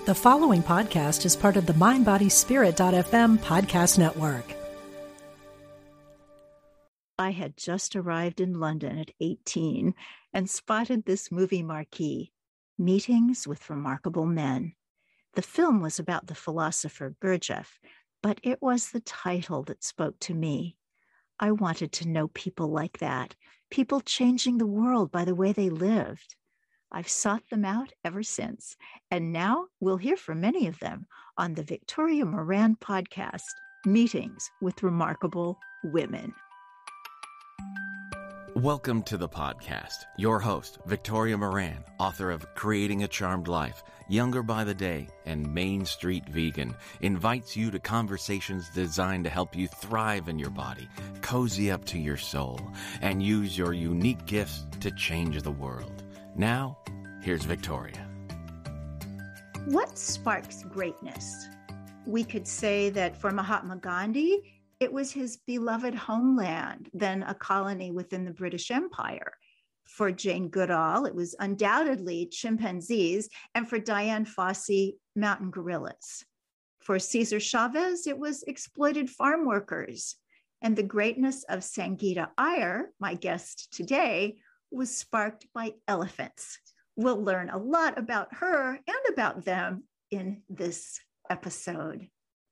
The following podcast is part of the MindBodySpirit.fm podcast network. I had just arrived in London at 18 and spotted this movie marquee, Meetings with Remarkable Men. The film was about the philosopher Gurdjieff, but it was the title that spoke to me. I wanted to know people like that, people changing the world by the way they lived. I've sought them out ever since, and now we'll hear from many of them on the Victoria Moran podcast, Meetings with Remarkable Women. Welcome to the podcast. Your host, Victoria Moran, author of Creating a Charmed Life, Younger by the Day, and Main Street Vegan, invites you to conversations designed to help you thrive in your body, cozy up to your soul, and use your unique gifts to change the world. Now, here's Victoria. What sparks greatness? We could say that for Mahatma Gandhi, it was his beloved homeland, then a colony within the British Empire. For Jane Goodall, it was undoubtedly chimpanzees, and for Dian Fossey, mountain gorillas. For Cesar Chavez, it was exploited farm workers. And the greatness of Sangeeta Iyer, my guest today, was sparked by elephants. We'll learn a lot about her and about them in this episode.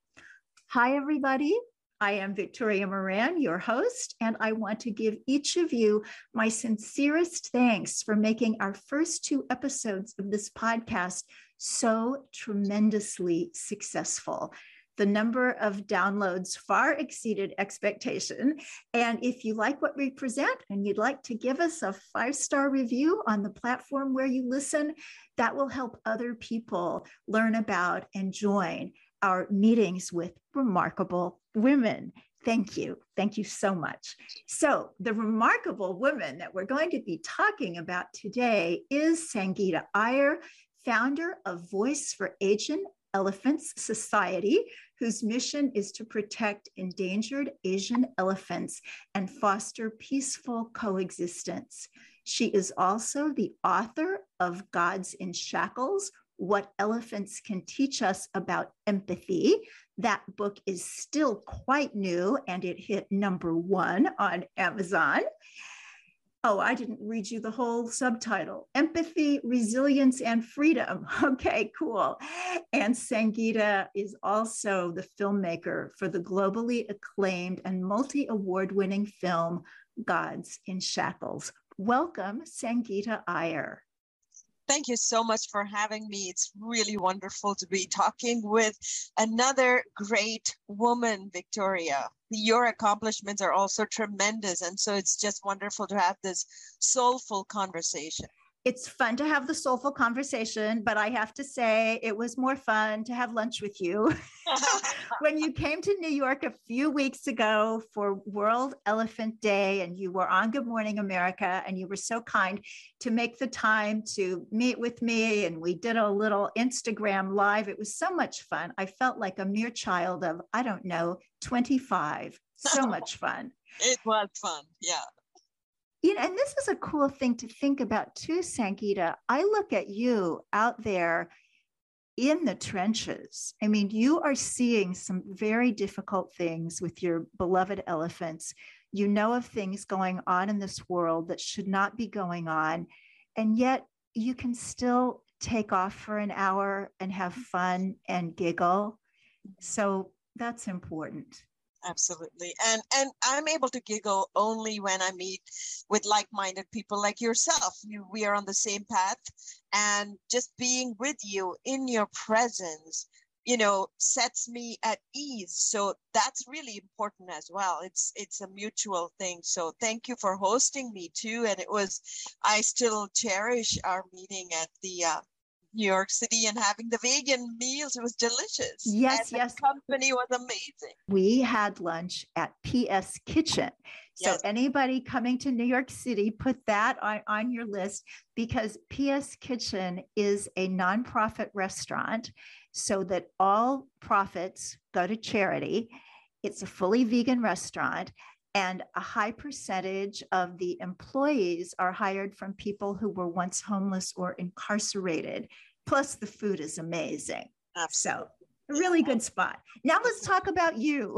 Hi, everybody. I am Victoria Moran, your host, and I want to give each of you my sincerest thanks for making our first two episodes of this podcast so tremendously successful. The number of downloads far exceeded expectation. And if you like what we present and you'd like to give us a 5-star review on the platform where you listen, that will help other people learn about and join our meetings with remarkable women. Thank you. Thank you so much. So the remarkable woman that we're going to be talking about today is Sangeeta Iyer, founder of Voice for Asian Elephants Society, whose mission is to protect endangered Asian elephants and foster peaceful coexistence. She is also the author of Gods in Shackles, What Elephants Can Teach Us About Empathy. That book is still quite new, and it hit #1 on Amazon. Oh, I didn't read you the whole subtitle. Empathy, Resilience, and Freedom. Okay, cool. And Sangeeta is also the filmmaker for the globally acclaimed and multi-award-winning film, Gods in Shackles. Welcome, Sangeeta Iyer. Thank you so much for having me. It's really wonderful to be talking with another great woman, Victoria. Your accomplishments are also tremendous. And so it's just wonderful to have this soulful conversation. It's fun to have the soulful conversation, but I have to say it was more fun to have lunch with you. When you came to New York a few weeks ago for World Elephant Day, and you were on Good Morning America, and you were so kind to make the time to meet with me, and we did a little Instagram live. It was so much fun. I felt like a mere child of, 25. So much fun. It was fun, yeah. You know, and this is a cool thing to think about too, Sangeeta. I look at you out there in the trenches. I mean, you are seeing some very difficult things with your beloved elephants. You know of things going on in this world that should not be going on, and yet you can still take off for an hour and have fun and giggle. So that's important. Absolutely. And I'm able to giggle only when I meet with like-minded people like yourself. We are on the same path, and just being with you in your presence, sets me at ease. So that's really important as well. It's a mutual thing. So thank you for hosting me too. And I still cherish our meeting at the New York City and having the vegan meals. It was delicious. Yes, and yes. The company was amazing. We had lunch at PS Kitchen. So Yes. Anybody coming to New York City, put that on your list, because PS Kitchen is a nonprofit restaurant so that all profits go to charity. It's a fully vegan restaurant. And a high percentage of the employees are hired from people who were once homeless or incarcerated. Plus, the food is amazing. Absolutely. So, a really good spot. Now, let's talk about you.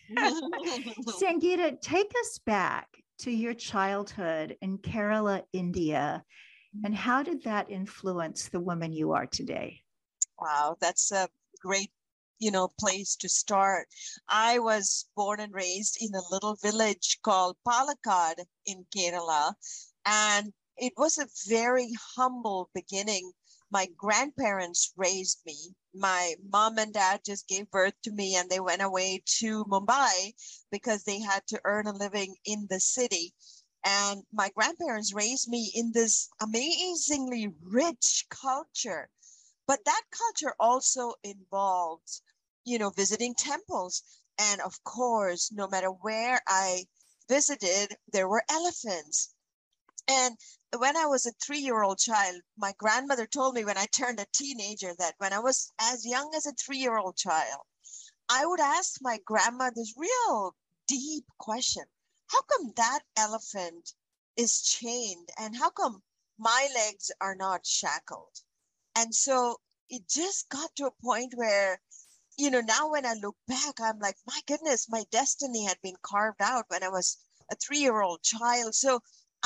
Sangeeta, take us back to your childhood in Kerala, India. And how did that influence the woman you are today? Wow, that's a great, place to start. I was born and raised in a little village called Palakkad in Kerala, and it was a very humble beginning. My grandparents raised me. My mom and dad just gave birth to me, and they went away to Mumbai because they had to earn a living in the city. And my grandparents raised me in this amazingly rich culture. But that culture also involves, visiting temples. And of course, no matter where I visited, there were elephants. And when I was a 3-year-old child, my grandmother told me when I turned a teenager that when I was as young as a 3-year-old child, I would ask my grandma this real deep question. How come that elephant is chained? And how come my legs are not shackled? And so it just got to a point where, now when I look back, I'm like, my goodness, my destiny had been carved out when I was a 3-year-old child. So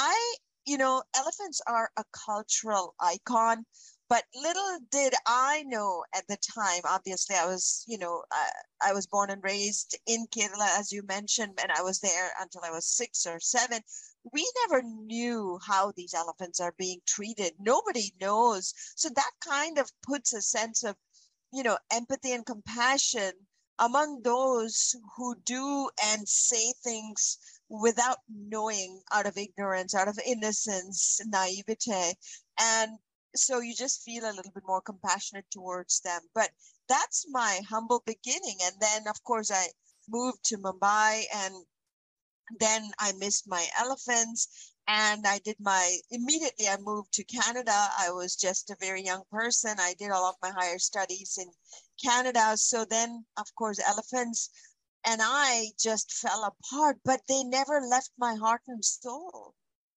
elephants are a cultural icon, but little did I know at the time, obviously I was, I was born and raised in Kerala, as you mentioned, and I was there until I was 6 or 7. We never knew how these elephants are being treated. Nobody knows. So that kind of puts a sense of, empathy and compassion among those who do and say things without knowing, out of ignorance, out of innocence, naivete. And so you just feel a little bit more compassionate towards them. But that's my humble beginning. And then, of course, I moved to Mumbai, and then I missed my elephants. And immediately I moved to Canada. I was just a very young person. I did all of my higher studies in Canada. So then, of course, elephants and I just fell apart, but they never left my heart and soul.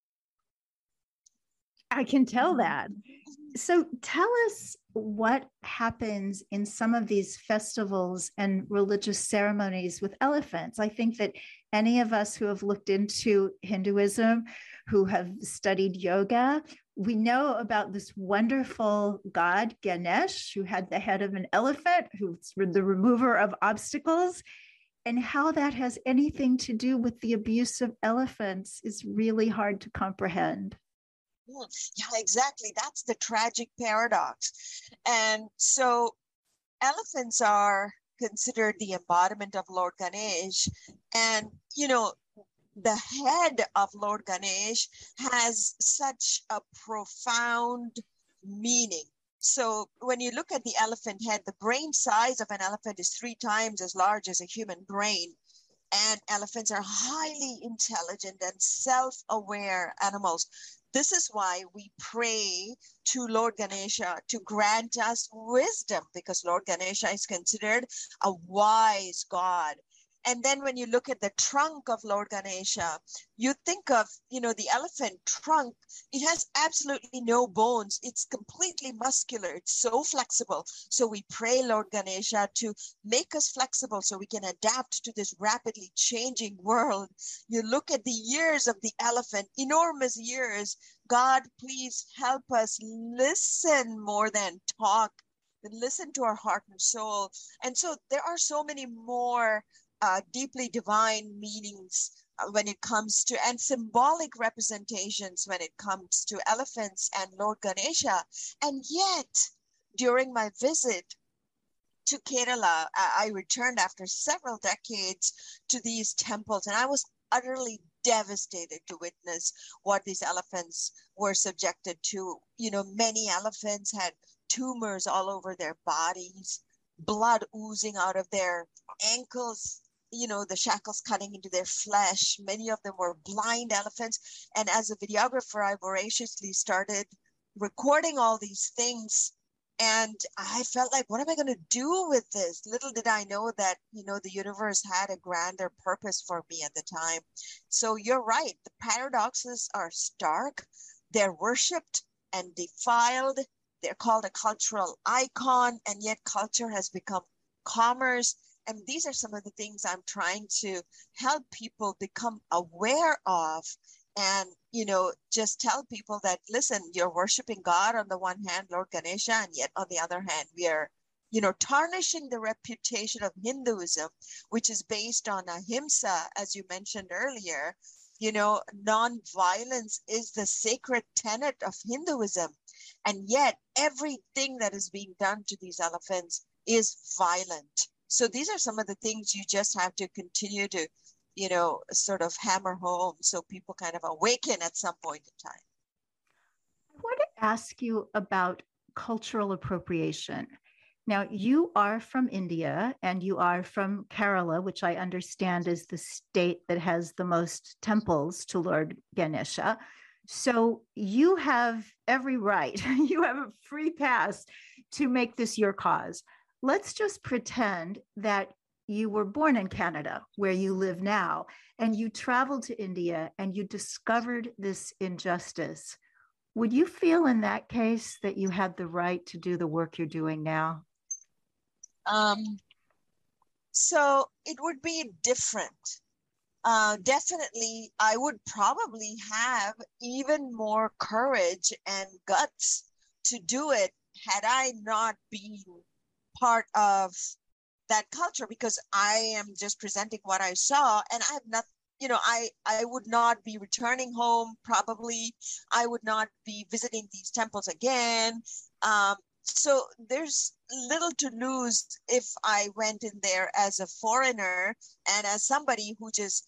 I can tell that. So tell us what happens in some of these festivals and religious ceremonies with elephants. I think that any of us who have looked into Hinduism, who have studied yoga, we know about this wonderful god, Ganesh, who had the head of an elephant, who's the remover of obstacles. And how that has anything to do with the abuse of elephants is really hard to comprehend. Yeah, exactly. That's the tragic paradox. And so elephants are considered the embodiment of Lord Ganesh. And, the head of Lord Ganesh has such a profound meaning. So when you look at the elephant head, the brain size of an elephant is 3 times as large as a human brain. And elephants are highly intelligent and self-aware animals. This is why we pray to Lord Ganesha to grant us wisdom, because Lord Ganesha is considered a wise god. And then when you look at the trunk of Lord Ganesha, you think of, the elephant trunk. It has absolutely no bones. It's completely muscular. It's so flexible. So we pray, Lord Ganesha, to make us flexible so we can adapt to this rapidly changing world. You look at the ears of the elephant, enormous ears. God, please help us listen more than talk. Listen to our heart and soul. And so there are so many more deeply divine meanings when it comes to, and symbolic representations when it comes to elephants and Lord Ganesha. And yet, during my visit to Kerala, I returned after several decades to these temples, and I was utterly devastated to witness what these elephants were subjected to. Many elephants had tumors all over their bodies, blood oozing out of their ankles, the shackles cutting into their flesh. Many of them were blind elephants. And as a videographer, I voraciously started recording all these things. And I felt like, what am I going to do with this? Little did I know that, the universe had a grander purpose for me at the time. So you're right. The paradoxes are stark. They're worshipped and defiled, they're called a cultural icon, and yet culture has become commerce. And these are some of the things I'm trying to help people become aware of. And, just tell people that, listen, you're worshiping God on the one hand, Lord Ganesha, and yet on the other hand, we are, tarnishing the reputation of Hinduism, which is based on ahimsa, as you mentioned earlier. Non-violence is the sacred tenet of Hinduism. And yet everything that is being done to these elephants is violent. So these are some of the things you just have to continue to, sort of hammer home so people kind of awaken at some point in time. I want to ask you about cultural appropriation. Now, you are from India and you are from Kerala, which I understand is the state that has the most temples to Lord Ganesha. So you have every right, you have a free pass to make this your cause. Let's just pretend that you were born in Canada, where you live now, and you traveled to India and you discovered this injustice. Would you feel in that case that you had the right to do the work you're doing now? So it would be different. Definitely, I would probably have even more courage and guts to do it had I not been part of that culture, because I am just presenting what I saw, and I have not, I would not be returning home. Probably I would not be visiting these temples again. So there's little to lose if I went in there as a foreigner and as somebody who just,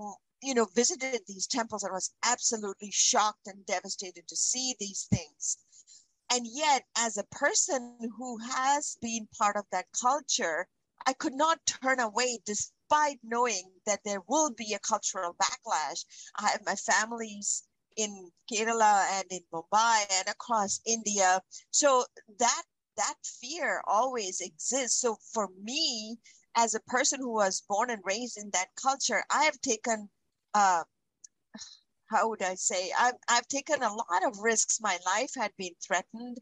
visited these temples and was absolutely shocked and devastated to see these things. And yet, as a person who has been part of that culture, I could not turn away despite knowing that there will be a cultural backlash. I have my families in Kerala and in Mumbai and across India. So that fear always exists. So for me, as a person who was born and raised in that culture, I have taken, how would I say, I've taken a lot of risks. My life had been threatened,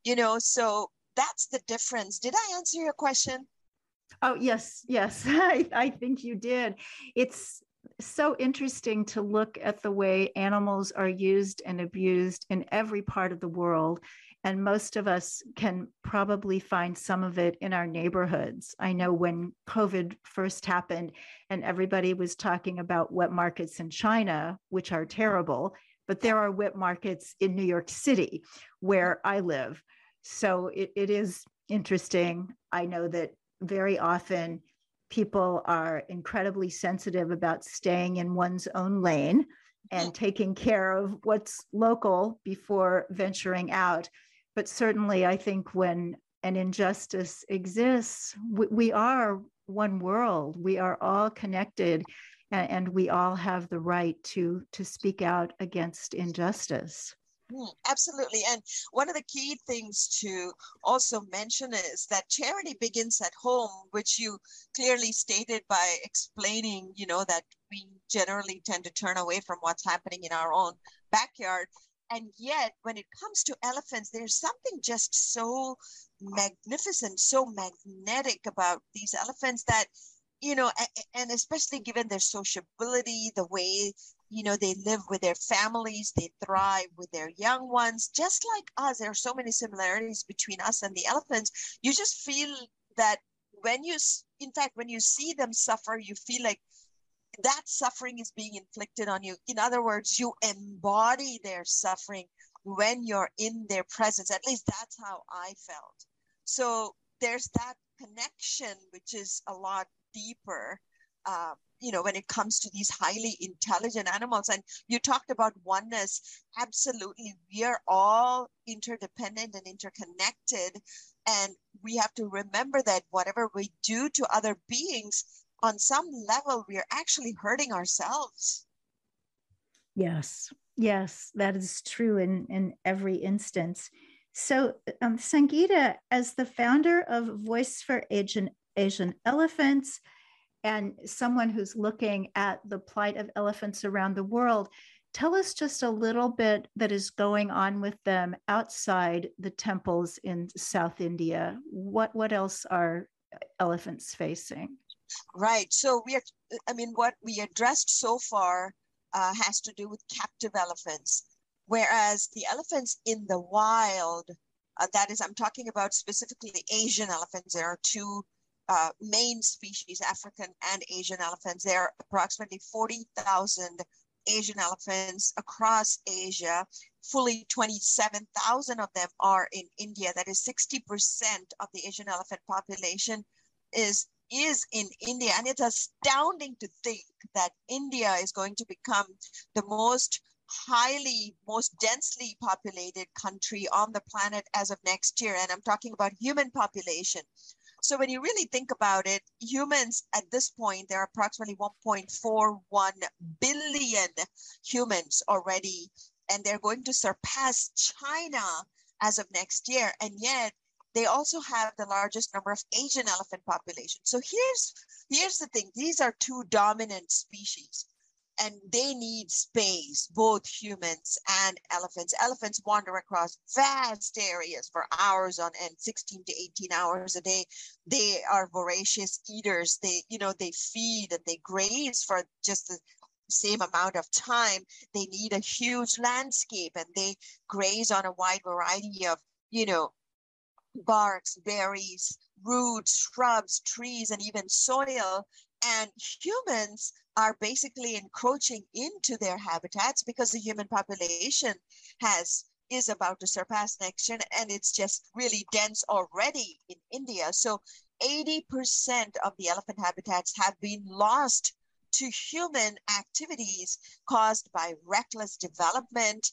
so that's the difference. Did I answer your question? Oh, yes. I think you did. It's so interesting to look at the way animals are used and abused in every part of the world. And most of us can probably find some of it in our neighborhoods. I know when COVID first happened and everybody was talking about wet markets in China, which are terrible, but there are wet markets in New York City where I live. So it is interesting. I know that very often people are incredibly sensitive about staying in one's own lane and taking care of what's local before venturing out. But certainly, I think when an injustice exists, we are one world. We are all connected, and we all have the right to speak out against injustice. Absolutely. And one of the key things to also mention is that charity begins at home, which you clearly stated by explaining, that we generally tend to turn away from what's happening in our own backyard. And yet, when it comes to elephants, there's something just so magnificent, so magnetic about these elephants that, and especially given their sociability, the way, they live with their families, they thrive with their young ones, just like us. There are so many similarities between us and the elephants. You just feel that when you see them suffer, you feel like that suffering is being inflicted on you. In other words, you embody their suffering when you're in their presence. At least that's how I felt. So there's that connection, which is a lot deeper, when it comes to these highly intelligent animals. And you talked about oneness. Absolutely. We are all interdependent and interconnected. And we have to remember that whatever we do to other beings, on some level, we are actually hurting ourselves. Yes, that is true in every instance. So, Sangeeta, as the founder of Voice for Asian Elephants and someone who's looking at the plight of elephants around the world, Tell us just a little bit that is going on with them outside the temples in South India. What else are elephants facing? Right. So what we addressed so far has to do with captive elephants, whereas the elephants in the wild, that is, I'm talking about specifically Asian elephants. There are two main species, African and Asian elephants. There are approximately 40,000 Asian elephants across Asia. Fully 27,000 of them are in India. That is 60% of the Asian elephant population is in India. And it's astounding to think that India is going to become the most densely populated country on the planet as of next year. And I'm talking about human population. So when you really think about it, humans at this point, there are approximately 1.41 billion humans already, and they're going to surpass China as of next year. And yet they also have the largest number of Asian elephant population. So here's the thing. These are two dominant species, and they need space, both humans and elephants. Elephants wander across vast areas for hours on end, 16 to 18 hours a day. They are voracious eaters. They feed and they graze for just the same amount of time. They need a huge landscape, and they graze on a wide variety of, barks, berries, roots, shrubs, trees, and even soil. And humans are basically encroaching into their habitats because the human population is about to surpass next year, and it's just really dense already in India. So 80% of the elephant habitats have been lost to human activities caused by reckless development,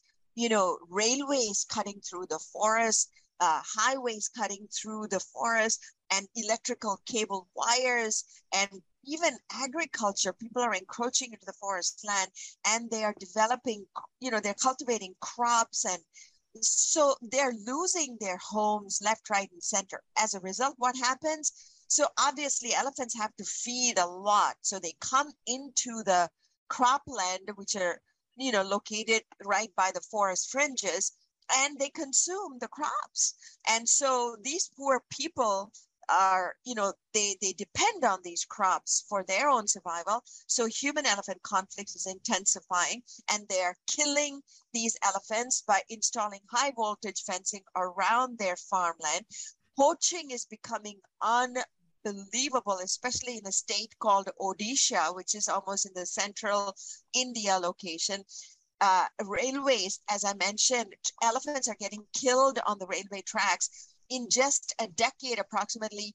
railways cutting through the forest, highways cutting through the forest, and electrical cable wires, and even agriculture. People are encroaching into the forest land, and they are developing, they're cultivating crops, and so they're losing their homes left, right, and center. As a result, what happens? So obviously elephants have to feed a lot. So they come into the cropland, which are, located right by the forest fringes, and they consume the crops. And so these poor people are, they depend on these crops for their own survival. So human elephant conflict is intensifying, and they're killing these elephants by installing high voltage fencing around their farmland. Poaching is becoming unbelievable, especially in a state called Odisha, which is almost in the central India location. Railways, as I mentioned, elephants are getting killed on the railway tracks. In just a decade, approximately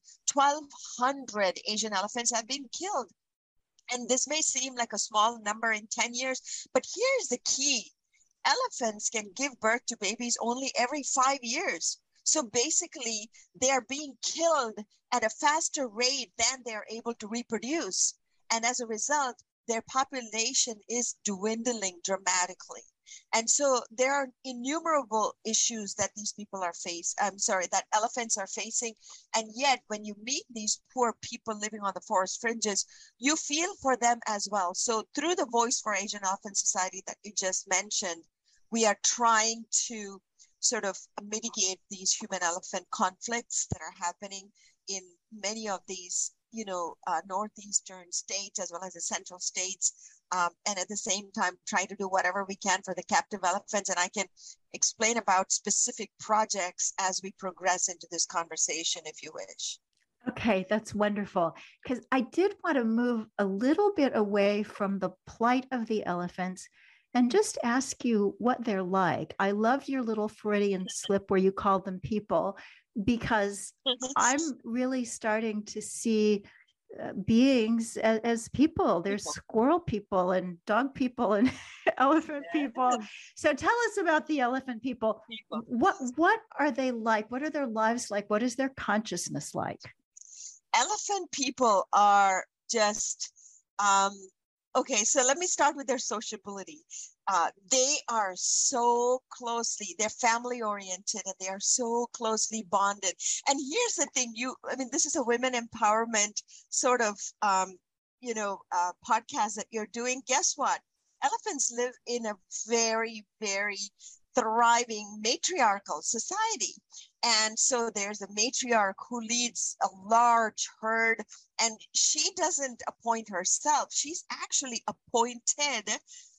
1,200 Asian elephants have been killed. And this may seem like a small number in 10 years, but here's the key. Elephants can give birth to babies only every 5 years. So basically, they are being killed at a faster rate than they're able to reproduce. And as a result, their population is dwindling dramatically. And so there are innumerable issues that these people are that elephants are facing. And yet when you meet these poor people living on the forest fringes, you feel for them as well. So through the Voice for Asian Elephant Society that you just mentioned, we are trying to sort of mitigate these human elephant conflicts that are happening in many of these, northeastern states as well as the central states. And at the same time, try to do whatever we can for the captive elephants. And I can explain about specific projects as we progress into this conversation, if you wish. Okay, that's wonderful. Because I did want to move a little bit away from the plight of the elephants and just ask you what they're like. I loved your little Freudian slip where you called them people, because I'm really starting to see beings as people. There's squirrel people and dog people and elephant people. So tell us about the elephant people. What are they like? What are their lives like? What is their consciousness like? Elephant people are just okay, so let me start with their sociability. They are so they're family oriented, and they are so closely bonded. And here's the thing, this is a women empowerment sort of, podcast that you're doing. Guess what? elephants live in a very, very thriving matriarchal society. And so there's a matriarch who leads a large herd, and she doesn't appoint herself. She's actually appointed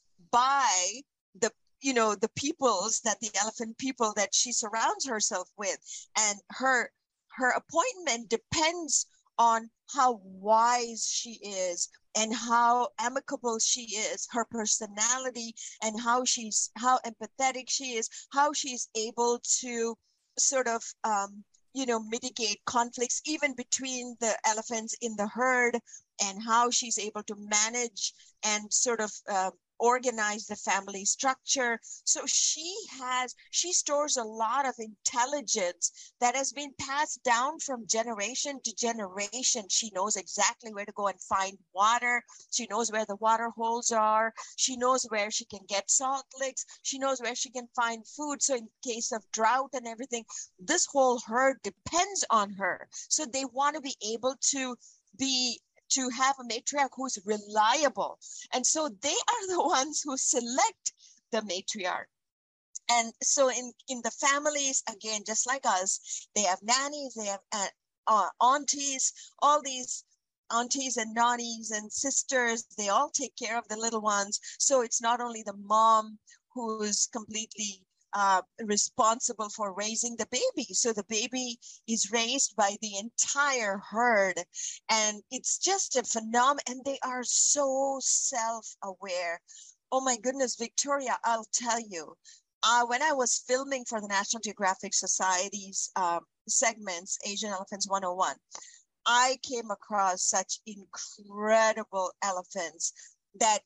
by the peoples, that the elephant people that she surrounds herself with. And her appointment depends on how wise she is and how amicable she is, her personality, and how empathetic she is, how she's able to sort of mitigate conflicts even between the elephants in the herd, and how she's able to manage and sort of organize the family structure. So she stores a lot of intelligence that has been passed down from generation to generation. She knows exactly where to go and find water. She knows where the water holes are. She knows where she can get salt licks. She knows where she can find food. So in case of drought and everything, this whole herd depends on her. So they want to be able to have a matriarch who's reliable. And so they are the ones who select the matriarch. And so in the families, again, just like us, they have nannies, they have aunties, all these aunties and nannies and sisters, they all take care of the little ones. So it's not only the mom who's completely responsible for raising the baby. So the baby is raised by the entire herd, and it's just a phenomenon. And they are so self-aware. Oh my goodness, Victoria, I'll tell you, when I was filming for the National Geographic Society's segments, Asian Elephants 101, I came across such incredible elephants that,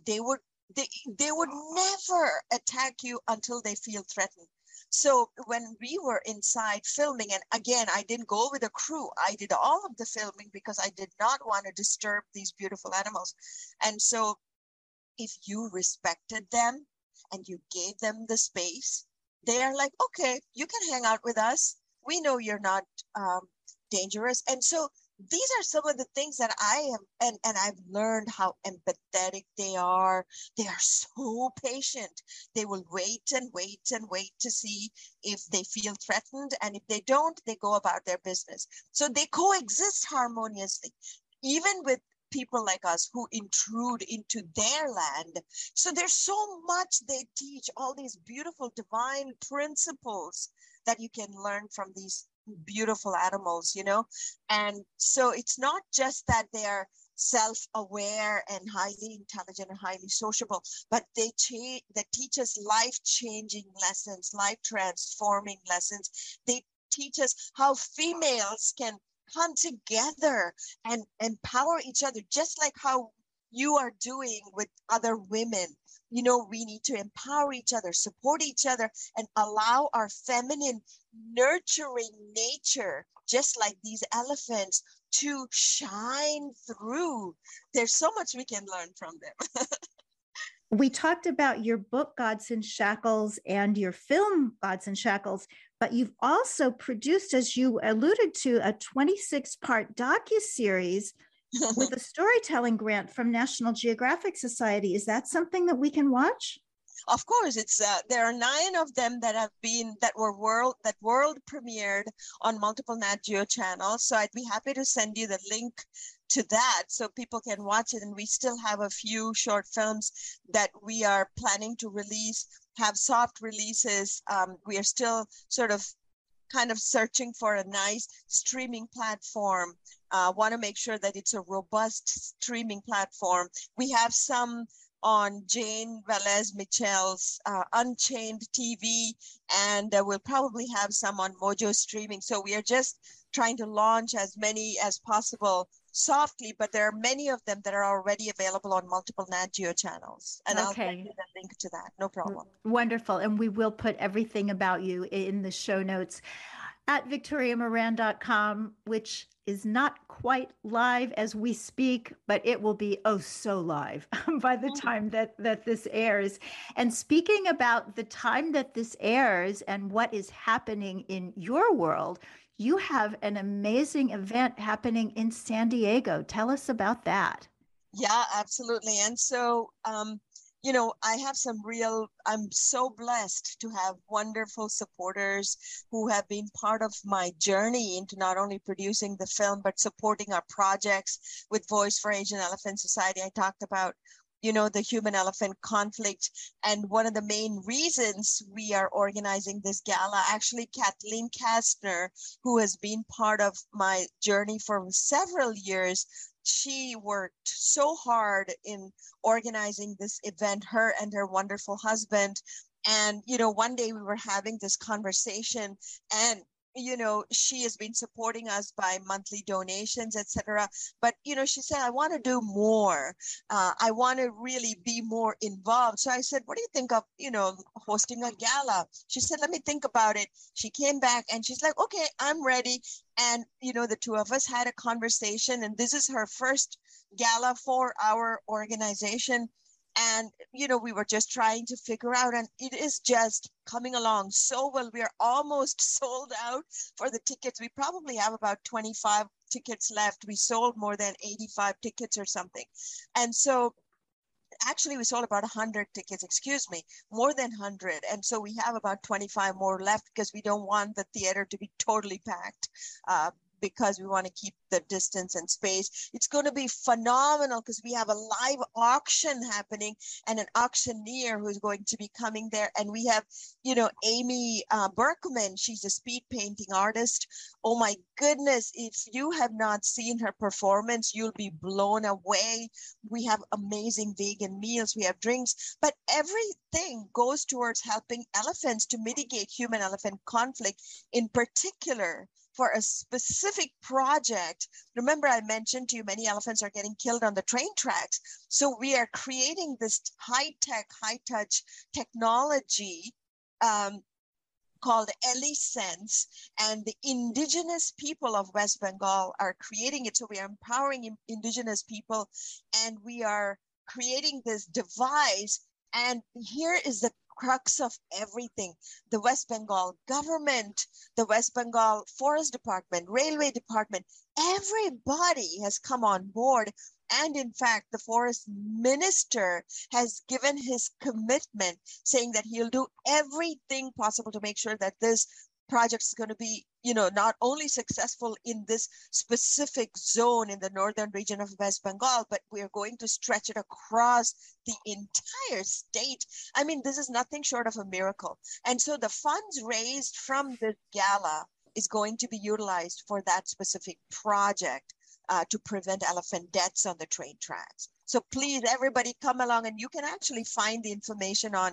they would never attack you until they feel threatened. So when we were inside filming, and again, I didn't go with a crew, I did all of the filming because I did not want to disturb these beautiful animals. And so if you respected them and you gave them the space, they are like, okay, you can hang out with us. We know you're not dangerous. And so these are some of the things that I am, and I've learned how empathetic they are. They are so patient. They will wait and wait and wait to see if they feel threatened. And if they don't, they go about their business. So they coexist harmoniously, even with people like us who intrude into their land. So there's so much they teach, all these beautiful divine principles that you can learn from these beautiful animals, and so it's not just that they are self-aware and highly intelligent and highly sociable, but they teach us life-changing lessons, life-transforming lessons. They teach us how females can come together and empower each other, just like how you are doing with other women. We need to empower each other, support each other, and allow our feminine, nurturing nature, just like these elephants, to shine through. There's so much we can learn from them. We talked about your book, Gods in Shackles, and your film, Gods in Shackles, but you've also produced, as you alluded to, a 26-part docuseries with a storytelling grant from National Geographic Society. Is that something that we can watch? Of course, it's there are 9 of them that world premiered on multiple Nat Geo channels. So I'd be happy to send you the link to that so people can watch it. And we still have a few short films that we are planning to release, have soft releases. We are still sort of kind of searching for a nice streaming platform. Want to make sure that it's a robust streaming platform. We have some on Jane Velez Michel's Unchained TV, and we'll probably have some on Mojo Streaming. So we are just trying to launch as many as possible softly, but there are many of them that are already available on multiple Nat Geo channels. And I'll send you the link to that. No problem. Wonderful. And we will put everything about you in the show notes at victoriamoran.com, which is not quite live as we speak, but it will be so live by the time that this airs. And speaking about the time that this airs and what is happening in your world, you have an amazing event happening in San Diego. Tell us about that. Yeah, absolutely. And so I have I'm so blessed to have wonderful supporters who have been part of my journey into not only producing the film, but supporting our projects with Voice for Asian Elephant Society. I talked about, the human elephant conflict. And one of the main reasons we are organizing this gala, actually, Kathleen Kastner, who has been part of my journey for several years, she worked so hard in organizing this event, her and her wonderful husband. And, one day we were having this conversation, and she has been supporting us by monthly donations, etc. But, she said, I want to do more. I want to really be more involved. So I said, what do you think of, hosting a gala? She said, let me think about it. She came back and she's like, okay, I'm ready. And, the two of us had a conversation, and this is her first gala for our organization. And, we were just trying to figure out, and it is just coming along so well. We are almost sold out for the tickets. We probably have about 25 tickets left. We sold more than 85 tickets or something. And so actually we sold about 100 tickets, more than 100. And so we have about 25 more left because we don't want the theater to be totally packed. Because we want to keep the distance and space. It's going to be phenomenal because we have a live auction happening and an auctioneer who's going to be coming there. And we have, Amy Berkman. She's a speed painting artist. Oh my goodness. If you have not seen her performance, you'll be blown away. We have amazing vegan meals. We have drinks, but everything goes towards helping elephants to mitigate human-elephant conflict, in particular for a specific project. Remember, I mentioned to you, many elephants are getting killed on the train tracks. So we are creating this high-tech, high-touch technology called EliSense, and the indigenous people of West Bengal are creating it. So we are empowering indigenous people, and we are creating this device. And here is the crux of everything. The West Bengal government, the West Bengal Forest Department, Railway Department, everybody has come on board. And in fact, the forest minister has given his commitment, saying that he'll do everything possible to make sure that this project is going to be, not only successful in this specific zone in the northern region of West Bengal, but we're going to stretch it across the entire state. I mean, this is nothing short of a miracle. And so the funds raised from this gala is going to be utilized for that specific project to prevent elephant deaths on the train tracks. So please, everybody, come along, and you can actually find the information on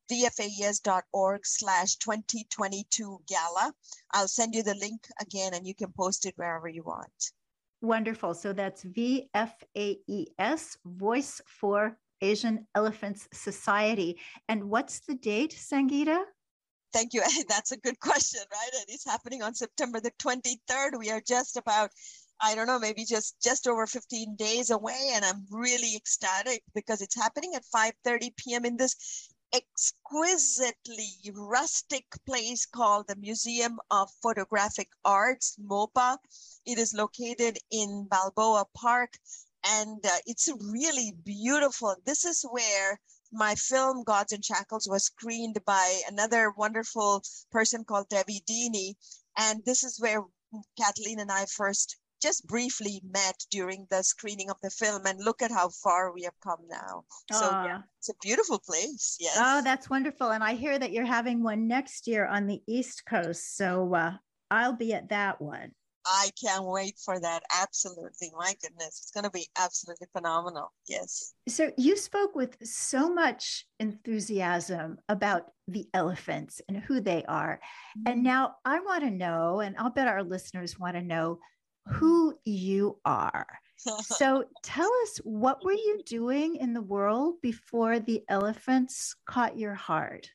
vfaes.org/2022 gala. I'll send you the link again, and you can post it wherever you want. Wonderful. So that's VFAES, Voice for Asian Elephants Society. And what's the date, Sangeeta? Thank you. That's a good question, right? And it's happening on September the 23rd. We are just about, I don't know, maybe just over 15 days away. And I'm really ecstatic because it's happening at 5:30 p.m. in this exquisitely rustic place called the Museum of Photographic Arts, MOPA. It is located in Balboa Park, and it's really beautiful. This is where my film Gods in Shackles was screened by another wonderful person called Debbie Deeney, and this is where Kathleen and I first just briefly met during the screening of the film, and look at how far we have come now. So yeah, it's a beautiful place. Yes. Oh, that's wonderful. And I hear that you're having one next year on the East Coast. So I'll be at that one. I can't wait for that. Absolutely. My goodness. It's going to be absolutely phenomenal. Yes. So you spoke with so much enthusiasm about the elephants and who they are. And now I want to know, and I'll bet our listeners want to know, who you are. So tell us, what were you doing in the world before the elephants caught your heart?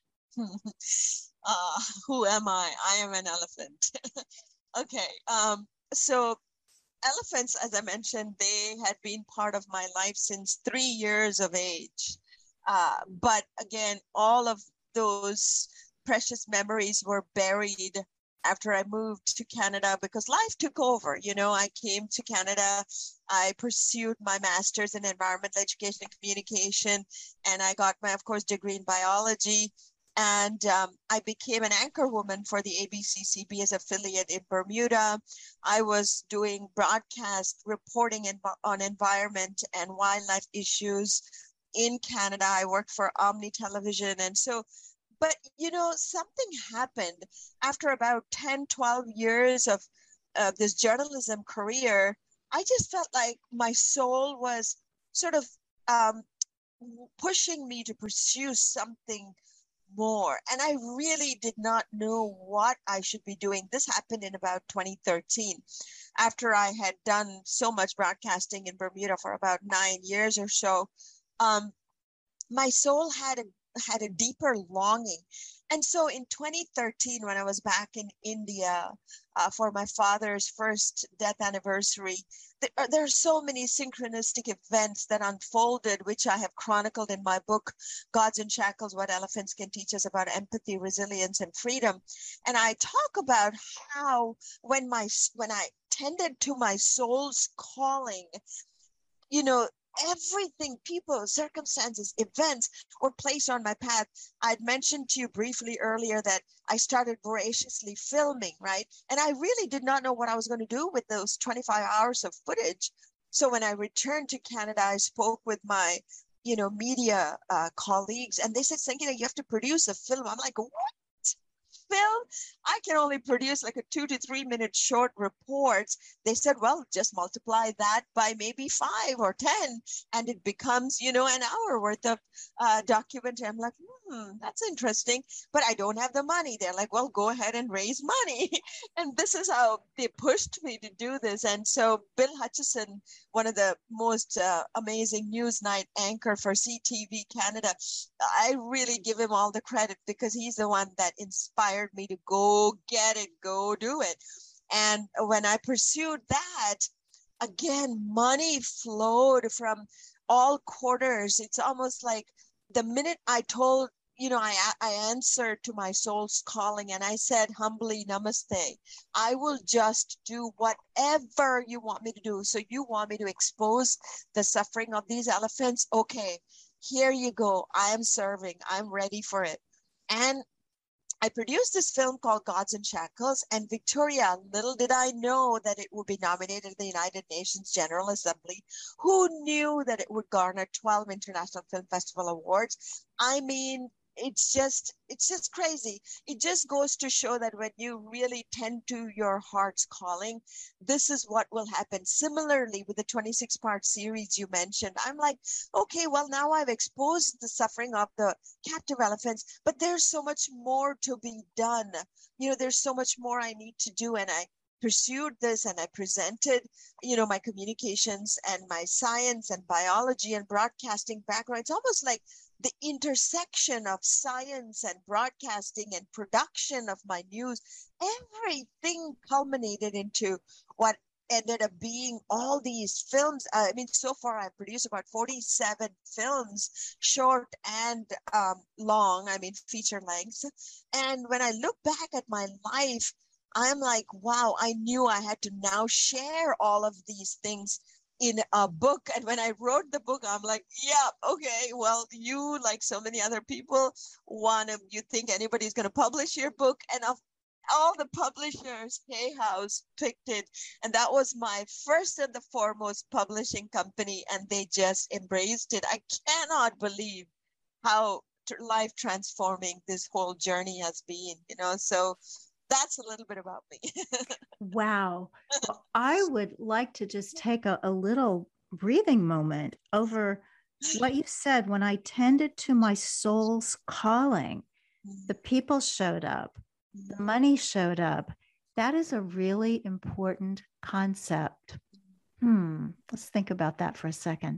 Who am I? I am an elephant. Okay. So elephants, as I mentioned, they had been part of my life since 3 years of age. But again, all of those precious memories were buried after I moved to Canada because life took over. I came to Canada. I pursued my master's in environmental education and communication, and I got my, of course, degree in biology. And I became an anchor woman for the ABCCBS affiliate in Bermuda. I was doing broadcast reporting on environment and wildlife issues in Canada. I worked for Omni Television. And so, but, something happened after about 10, 12 years of this journalism career. I just felt like my soul was sort of pushing me to pursue something more. And I really did not know what I should be doing. This happened in about 2013, after I had done so much broadcasting in Bermuda for about 9 years or so. My soul had a deeper longing. And so in 2013, when I was back in India for my father's first death anniversary, there are so many synchronistic events that unfolded, which I have chronicled in my book, Gods in Shackles, What Elephants Can Teach Us About Empathy, Resilience, and Freedom. And I talk about how when I tended to my soul's calling, everything, people, circumstances, events were placed on my path. I'd mentioned to you briefly earlier that I started voraciously filming, right? And I really did not know what I was going to do with those 25 hours of footage. So when I returned to Canada, I spoke with my, media colleagues, and they said, Sangeeta, you have to produce a film. I'm like, what? Film? I can only produce like a 2 to 3 minute short reports. They said, well, just multiply that by maybe 5 or 10, and it becomes, an hour worth of documentary. I'm like, that's interesting, but I don't have the money. They're like, well, go ahead and raise money. And this is how they pushed me to do this. And so Bill Hutchison, one of the most amazing Newsnight anchor for CTV Canada, I really give him all the credit because he's the one that inspired me to go get it, go do it. And when I pursued that, again, money flowed from all quarters. It's almost like the minute I told, I answered to my soul's calling, and I said humbly, namaste. I will just do whatever you want me to do. So you want me to expose the suffering of these elephants? Okay, here you go. I am serving. I'm ready for it. And I produced this film called Gods in Shackles, and Victoria, little did I know that it would be nominated at the United Nations General Assembly. Who knew that it would garner 12 International Film Festival awards? I mean, it's just crazy. It just goes to show that when you really tend to your heart's calling, this is what will happen. Similarly, with the 26-part series you mentioned, I'm like, okay, well, now I've exposed the suffering of the captive elephants, but there's so much more to be done. There's so much more I need to do. And I pursued this, and I presented, my communications and my science and biology and broadcasting background. It's almost like the intersection of science and broadcasting and production of my news, everything culminated into what ended up being all these films. I mean, so far I've produced about 47 films, short and long, feature lengths. And when I look back at my life, I'm like, wow, I knew I had to now share all of these things in a book. And when I wrote the book, I'm like, yeah, okay, well, you, like so many other people, you think anybody's going to publish your book, and of all the publishers, Hay House picked it, and that was my first and the foremost publishing company, and they just embraced it. I cannot believe how life transforming this whole journey has been, so that's a little bit about me. Wow. Well, I would like to just take a little breathing moment over what you said. When I tended to my soul's calling, the people showed up, the money showed up. That is a really important concept. Let's think about that for a second.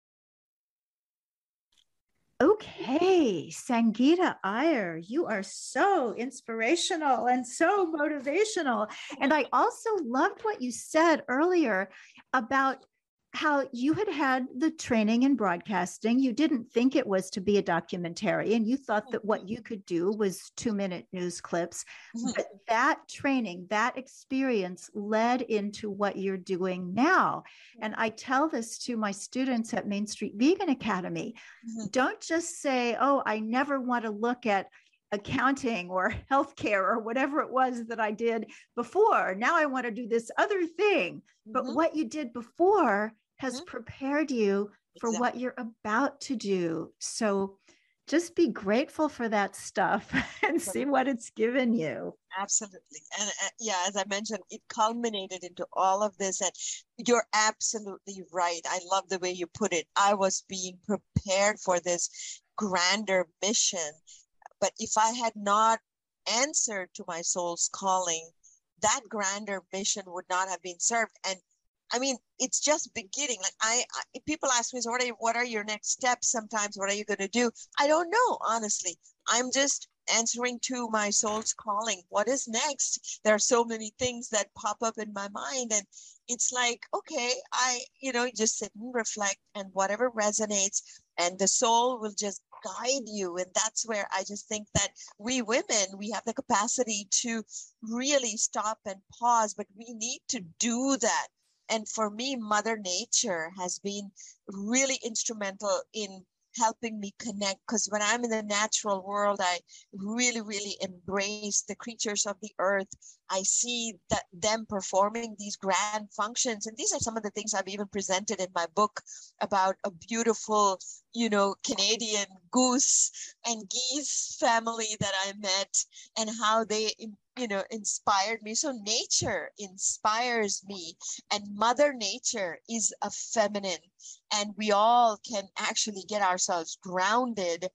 Okay, Sangeeta Iyer, you are so inspirational and so motivational. And I also loved what you said earlier about how you had the training in broadcasting. You didn't think it was to be a documentarian. You thought that what you could do was 2-minute news clips. But that training, that experience led into what you're doing now. And I tell this to my students at Main Street Vegan Academy. Don't just say, oh, I never want to look at accounting or healthcare or whatever it was that I did before. Now I want to do this other thing. But what you did before has prepared you for what you're about to do. So just be grateful for that stuff and see what it's given you. Absolutely. And yeah, as I mentioned, it culminated into all of this. And you're absolutely right. I love the way you put it. I was being prepared for this grander mission. But if I had not answered to my soul's calling, that grander mission would not have been served. And I mean, it's just beginning. Like I people ask me, so what are your next steps? Sometimes, what are you going to do? I don't know, honestly. I'm just answering to my soul's calling. What is next? There are so many things that pop up in my mind, and it's like, okay, just sit and reflect, and whatever resonates, and the soul will just guide you. And that's where I just think that we women, we have the capacity to really stop and pause, but we need to do that. And for me, Mother Nature has been really instrumental in helping me connect, because when I'm in the natural world, I really, really embrace the creatures of the earth. I see that them performing these grand functions. And these are some of the things I've even presented in my book about a beautiful, Canadian goose and geese family that I met, and how they inspired me. So nature inspires me, and Mother Nature is a feminine, and we all can actually get ourselves grounded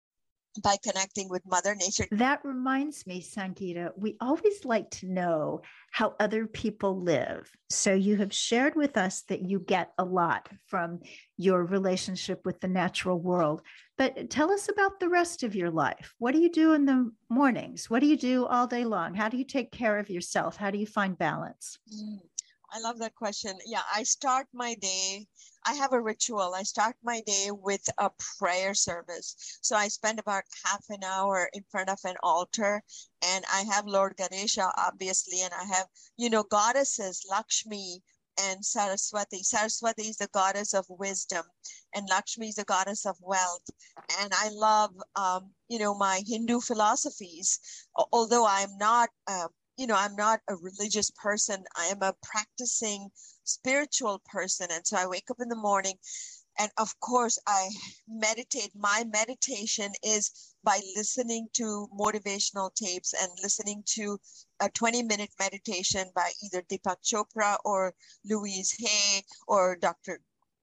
by connecting with Mother Nature. That reminds me, Sangeeta, we always like to know how other people live. So you have shared with us that you get a lot from your relationship with the natural world. But tell us about the rest of your life. What do you do in the mornings? What do you do all day long? How do you take care of yourself? How do you find balance? I love that question. Yeah, I start my day. I have a ritual. I start my day with a prayer service. So I spend about half an hour in front of an altar, and I have Lord Ganesha, obviously, and I have, goddesses, Lakshmi and Saraswati. Saraswati is the goddess of wisdom, and Lakshmi is the goddess of wealth. And I love, my Hindu philosophies, although I'm not, I'm not a religious person. I am a practicing spiritual person. And so I wake up in the morning, and of course I meditate. My meditation is by listening to motivational tapes and listening to a 20-minute meditation by either Deepak Chopra or Louise Hay or Dr.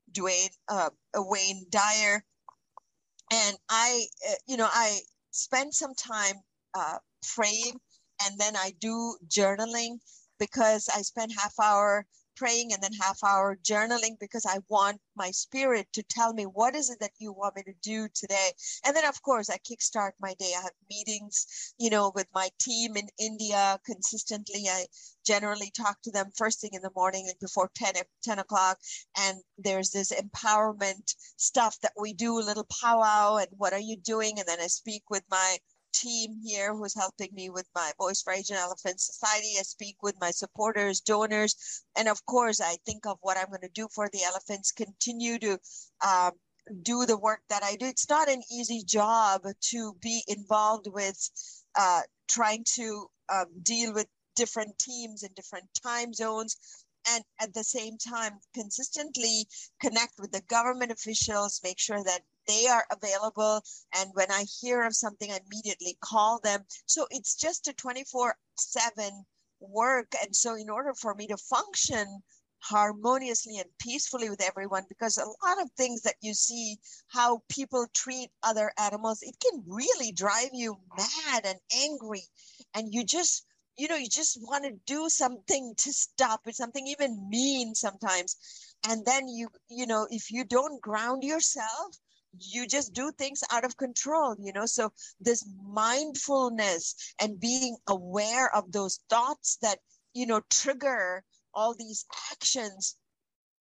Wayne Dyer. And I spend some time praying, and then I do journaling, because I spend half hour praying and then half hour journaling, because I want my spirit to tell me, what is it that you want me to do today? And then, of course, I kickstart my day. I have meetings, with my team in India consistently. I generally talk to them first thing in the morning and before 10 o'clock. And there's this empowerment stuff that we do, a little powwow, and what are you doing? And then I speak with my team here who's helping me with my Voice for Asian Elephant Society. I speak with my supporters, donors, and of course I think of what I'm going to do for the elephants, continue to do the work that I do. It's not an easy job to be involved with trying to deal with different teams in different time zones, and at the same time consistently connect with the government officials, make sure that they are available. And when I hear of something, I immediately call them. So it's just a 24/7 work. And so in order for me to function harmoniously and peacefully with everyone, because a lot of things that you see, how people treat other animals, it can really drive you mad and angry. And you just want to do something to stop it, something even mean sometimes. And then if you don't ground yourself, you just do things out of control, so this mindfulness and being aware of those thoughts that trigger all these actions,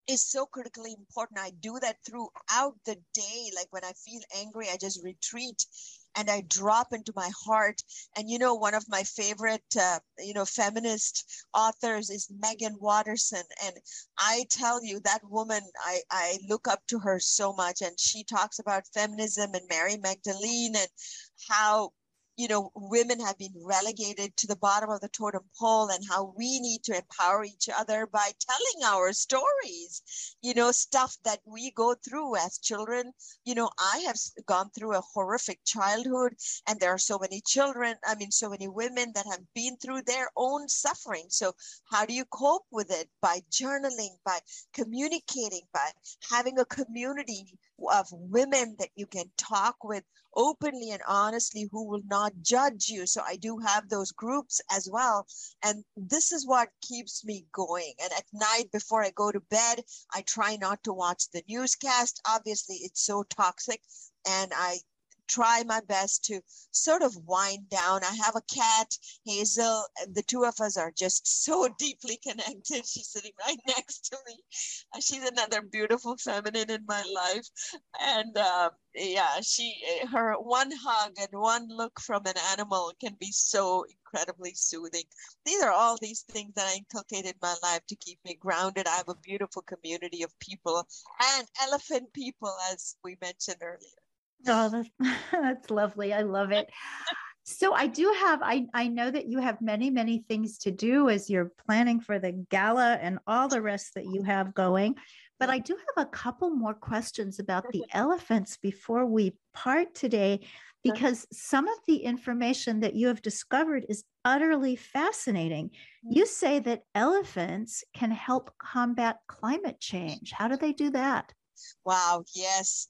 is so critically important. I do that throughout the day. Like when I feel angry, I just retreat and I drop into my heart. And, one of my favorite, feminist authors is Megan Watterson. And I tell you, that woman, I look up to her so much. And she talks about feminism and Mary Magdalene and how women have been relegated to the bottom of the totem pole, and how we need to empower each other by telling our stories, stuff that we go through as children. I have gone through a horrific childhood, and there are so many so many women that have been through their own suffering. So how do you cope with it? By journaling, by communicating, by having a community of women that you can talk with openly and honestly, who will not judge you. So I do have those groups as well. And this is what keeps me going. And at night before I go to bed, I try not to watch the newscast. Obviously, it's so toxic. And I try my best to sort of wind down. I have a cat, Hazel. The two of us are just so deeply connected. She's sitting right next to me. She's another beautiful feminine in my life. And her one hug and one look from an animal can be so incredibly soothing. These are all these things that I inculcate in my life to keep me grounded. I have a beautiful community of people and elephant people, as we mentioned earlier. Oh, that's lovely. I love it. So I do have, I know that you have many, many things to do as you're planning for the gala and all the rest that you have going. But I do have a couple more questions about the elephants before we part today, because some of the information that you have discovered is utterly fascinating. You say that elephants can help combat climate change. How do they do that? Wow. Yes,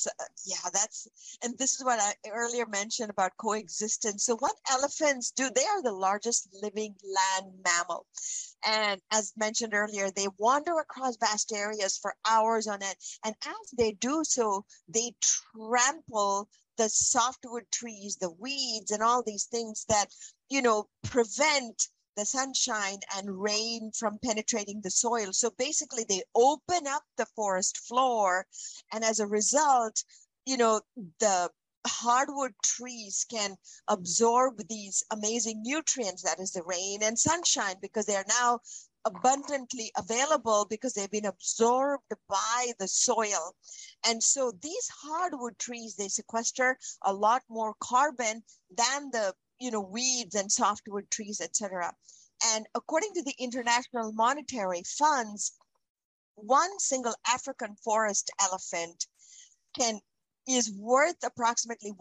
and this is what I earlier mentioned about coexistence. So what elephants do, they are the largest living land mammal. And as mentioned earlier, they wander across vast areas for hours on end. And as they do so, they trample the softwood trees, the weeds, and all these things that, prevent the sunshine and rain from penetrating the soil. So basically they open up the forest floor, and as a result, the hardwood trees can absorb these amazing nutrients, that is the rain and sunshine, because they are now abundantly available because they've been absorbed by the soil. And so these hardwood trees, they sequester a lot more carbon than the weeds and softwood trees, etc. And according to the International Monetary Funds, one single African forest elephant is worth approximately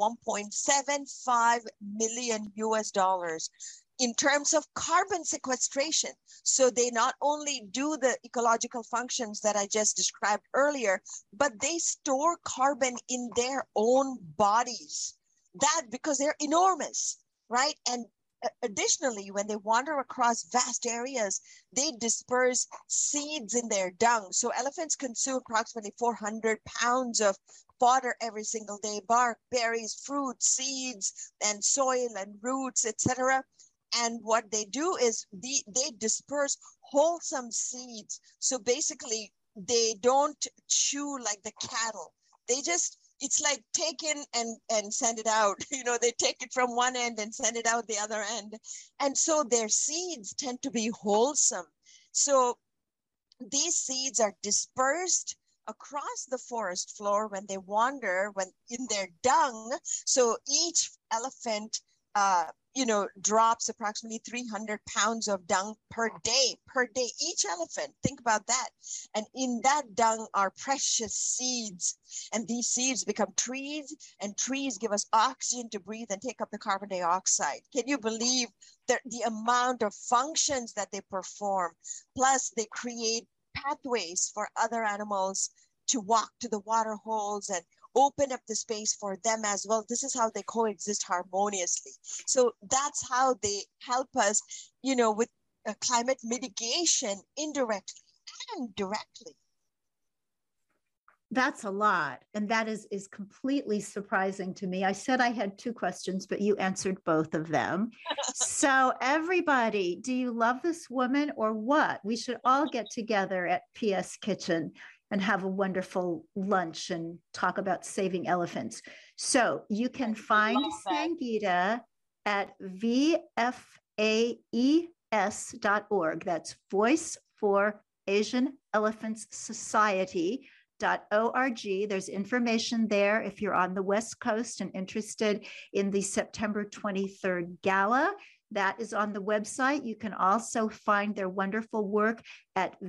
1.75 million US dollars in terms of carbon sequestration. So they not only do the ecological functions that I just described earlier, but they store carbon in their own bodies. That because they're enormous, right? And additionally, when they wander across vast areas, they disperse seeds in their dung. So elephants consume approximately 400 pounds of fodder every single day: bark, berries, fruit, seeds, and soil and roots, etc. And what they do is they disperse wholesome seeds. So basically, they don't chew like the cattle. It's like take in and send it out. They take it from one end and send it out the other end. And so their seeds tend to be wholesome. So these seeds are dispersed across the forest floor when they wander, when in their dung. So each elephant, drops approximately 300 pounds of dung per day, each elephant. Think about that. And in that dung are precious seeds. And these seeds become trees, and trees give us oxygen to breathe and take up the carbon dioxide. Can you believe the amount of functions that they perform? Plus, they create pathways for other animals to walk to the water holes and open up the space for them as well. This is how they coexist harmoniously. So that's how they help us, with climate mitigation indirectly and directly. That's a lot. And that is completely surprising to me. I said I had 2 questions, but you answered both of them. So everybody, do you love this woman or what? We should all get together at PS Kitchen and have a wonderful lunch and talk about saving elephants. So you can find Sangeeta at VFAES.org. That's Voice for Asian Elephants Society.org. There's information there if you're on the West Coast and interested in the September 23rd gala. That is on the website. You can also find their wonderful work at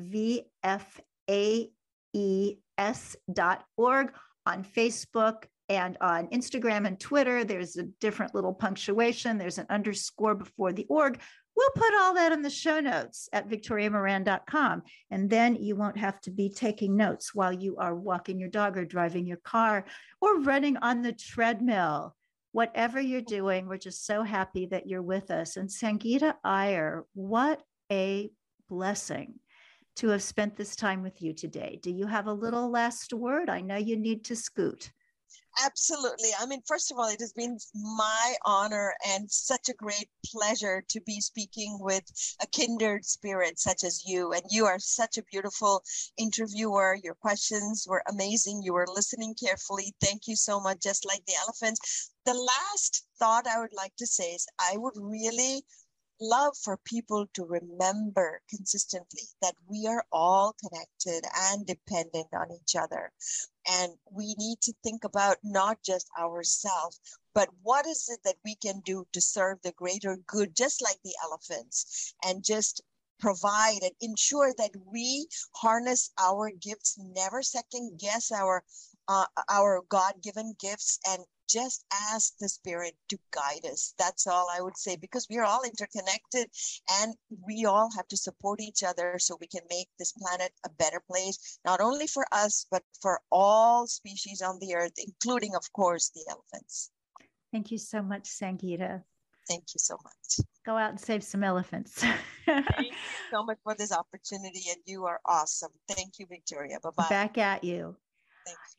VFAES.org on Facebook and on Instagram and Twitter. There's a different little punctuation. There's an underscore before the org. We'll put all that in the show notes at victoriamoran.com. And then you won't have to be taking notes while you are walking your dog or driving your car or running on the treadmill. Whatever you're doing, we're just so happy that you're with us. And Sangeeta Iyer, what a blessing to have spent this time with you today. Do you have a little last word? I know you need to scoot. Absolutely. I mean, first of all, it has been my honor and such a great pleasure to be speaking with a kindred spirit such as you. And you are such a beautiful interviewer. Your questions were amazing. You were listening carefully. Thank you so much. Just like the elephants. The last thought I would like to say is I would really love for people to remember consistently that we are all connected and dependent on each other. And we need to think about not just ourselves, but what is it that we can do to serve the greater good, just like the elephants, and just provide and ensure that we harness our gifts, never second guess our God-given gifts, and just ask the spirit to guide us. That's all I would say, because we are all interconnected and we all have to support each other so we can make this planet a better place, not only for us, but for all species on the earth, including, of course, the elephants. Thank you so much, Sangeeta. Thank you so much. Go out and save some elephants. Thank you so much for this opportunity, and you are awesome. Thank you, Victoria. Bye-bye. Back at you. Thank you.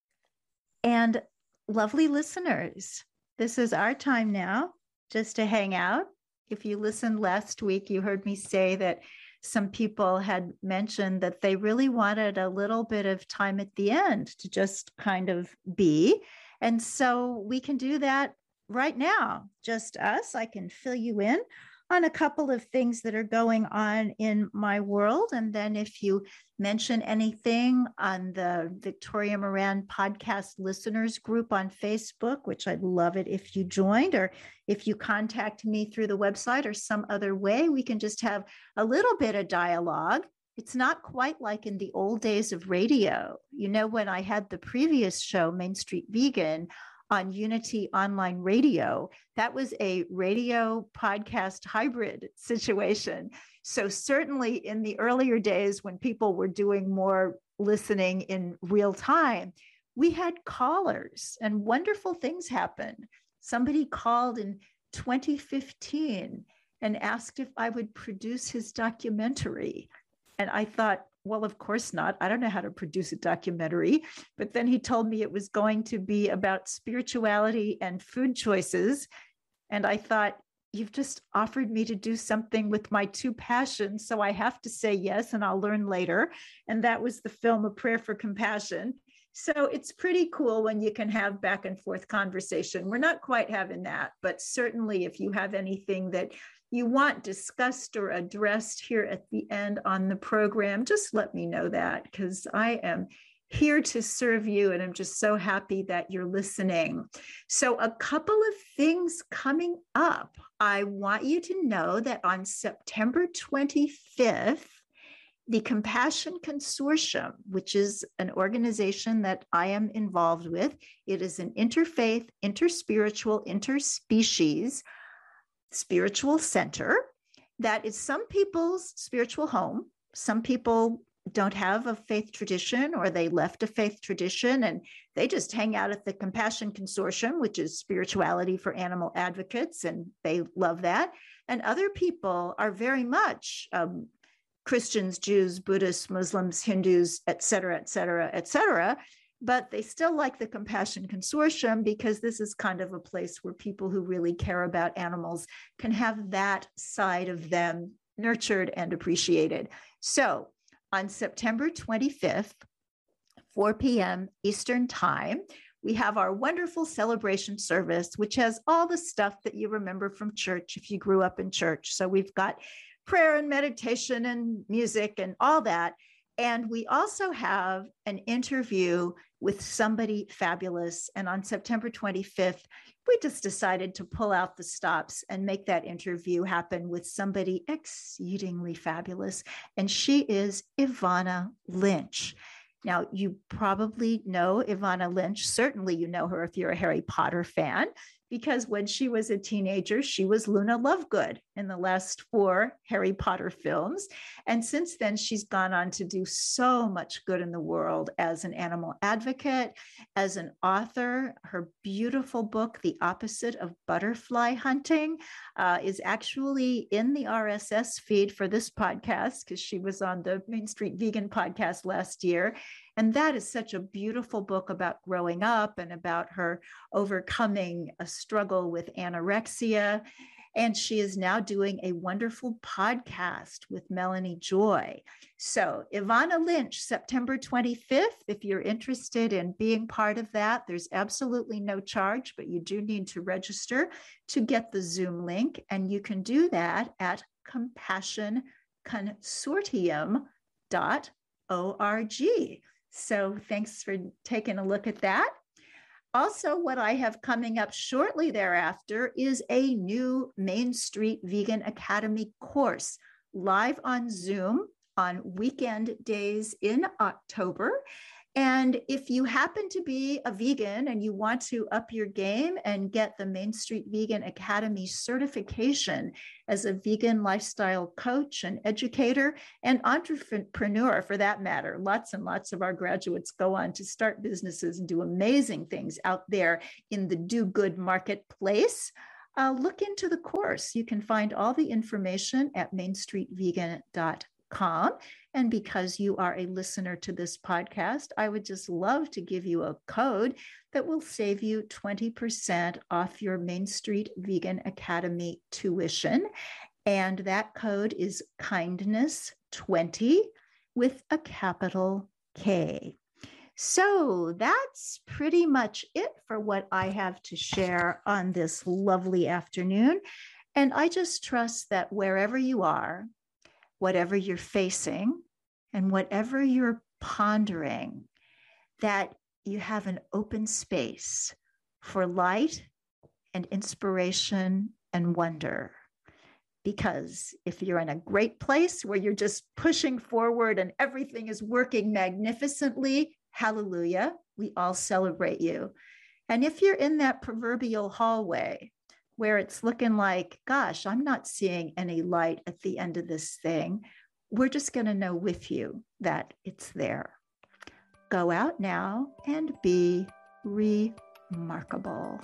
And lovely listeners, this is our time now just to hang out. If you listened last week, you heard me say that some people had mentioned that they really wanted a little bit of time at the end to just kind of be. And so we can do that right now, just us. I can fill you in on a couple of things that are going on in my world. And then if you mention anything on the Victoria Moran podcast listeners group on Facebook, which I'd love it if you joined, or if you contact me through the website or some other way, we can just have a little bit of dialogue. It's not quite like in the old days of radio. You know, when I had the previous show, Main Street Vegan, on Unity Online Radio, that was a radio podcast hybrid situation. So certainly in the earlier days when people were doing more listening in real time, we had callers and wonderful things happened. Somebody called in 2015 and asked if I would produce his documentary. And I thought, well, of course not. I don't know how to produce a documentary. But then he told me it was going to be about spirituality and food choices. And I thought, you've just offered me to do something with my 2 passions. So I have to say yes, and I'll learn later. And that was the film A Prayer for Compassion. So it's pretty cool when you can have back and forth conversation. We're not quite having that, but certainly if you have anything that you want discussed or addressed here at the end on the program, just let me know that, because I am here to serve you. And I'm just so happy that you're listening. So a couple of things coming up. I want you to know that on September 25th, the Compassion Consortium, which is an organization that I am involved with, it is an interfaith, interspiritual, interspecies spiritual center that is some people's spiritual home. Some people don't have a faith tradition, or they left a faith tradition and they just hang out at the Compassion Consortium, which is spirituality for animal advocates, and they love that. And other people are very much Christians, Jews, Buddhists, Muslims, Hindus, et cetera, et cetera, et cetera. But they still like the Compassion Consortium because this is kind of a place where people who really care about animals can have that side of them nurtured and appreciated. So on September 25th, 4 p.m. Eastern Time, we have our wonderful celebration service, which has all the stuff that you remember from church if you grew up in church. So we've got prayer and meditation and music and all that. And we also have an interview with somebody fabulous. And on September 25th, we just decided to pull out the stops and make that interview happen with somebody exceedingly fabulous. And she is Evanna Lynch. Now, you probably know Evanna Lynch. Certainly you know her if you're a Harry Potter fan, because when she was a teenager, she was Luna Lovegood in the last 4 Harry Potter films. And since then, she's gone on to do so much good in the world as an animal advocate, as an author. Her beautiful book, The Opposite of Butterfly Hunting, is actually in the RSS feed for this podcast because she was on the Main Street Vegan podcast last year. And that is such a beautiful book about growing up and about her overcoming a struggle with anorexia. And she is now doing a wonderful podcast with Melanie Joy. So Evanna Lynch, September 25th, if you're interested in being part of that, there's absolutely no charge, but you do need to register to get the Zoom link. And you can do that at compassionconsortium.org. So thanks for taking a look at that. Also, what I have coming up shortly thereafter is a new Main Street Vegan Academy course live on Zoom on weekend days in October. And if you happen to be a vegan and you want to up your game and get the Main Street Vegan Academy certification as a vegan lifestyle coach and educator and entrepreneur for that matter, lots and lots of our graduates go on to start businesses and do amazing things out there in the do-good marketplace. Look into the course. You can find all the information at mainstreetvegan.com. And because you are a listener to this podcast, I would just love to give you a code that will save you 20% off your Main Street Vegan Academy tuition. And that code is kindness20 with a capital K. So that's pretty much it for what I have to share on this lovely afternoon. And I just trust that wherever you are, whatever you're facing and whatever you're pondering, that you have an open space for light and inspiration and wonder. Because if you're in a great place where you're just pushing forward and everything is working magnificently, hallelujah, we all celebrate you. And if you're in that proverbial hallway where it's looking like, gosh, I'm not seeing any light at the end of this thing, we're just going to know with you that it's there. Go out now and be remarkable.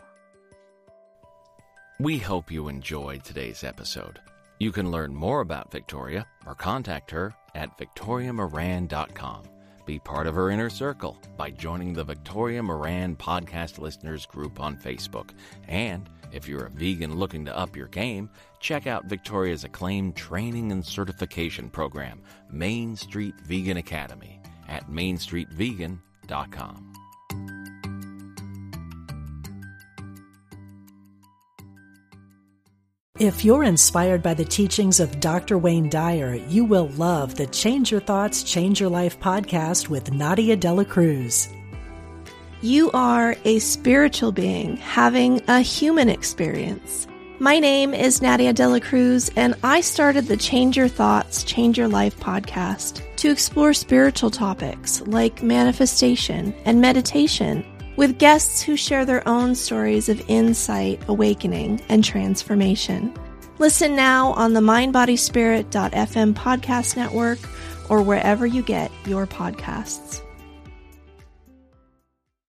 We hope you enjoyed today's episode. You can learn more about Victoria or contact her at victoriamoran.com. Be part of her inner circle by joining the Victoria Moran Podcast Listeners group on Facebook. And if you're a vegan looking to up your game, check out Victoria's acclaimed training and certification program, Main Street Vegan Academy, at mainstreetvegan.com. If you're inspired by the teachings of Dr. Wayne Dyer, you will love the Change Your Thoughts, Change Your Life podcast with Nadia Dela Cruz. You are a spiritual being having a human experience. My name is Nadia Dela Cruz, and I started the Change Your Thoughts, Change Your Life podcast to explore spiritual topics like manifestation and meditation with guests who share their own stories of insight, awakening, and transformation. Listen now on the mindbodyspirit.fm podcast network or wherever you get your podcasts.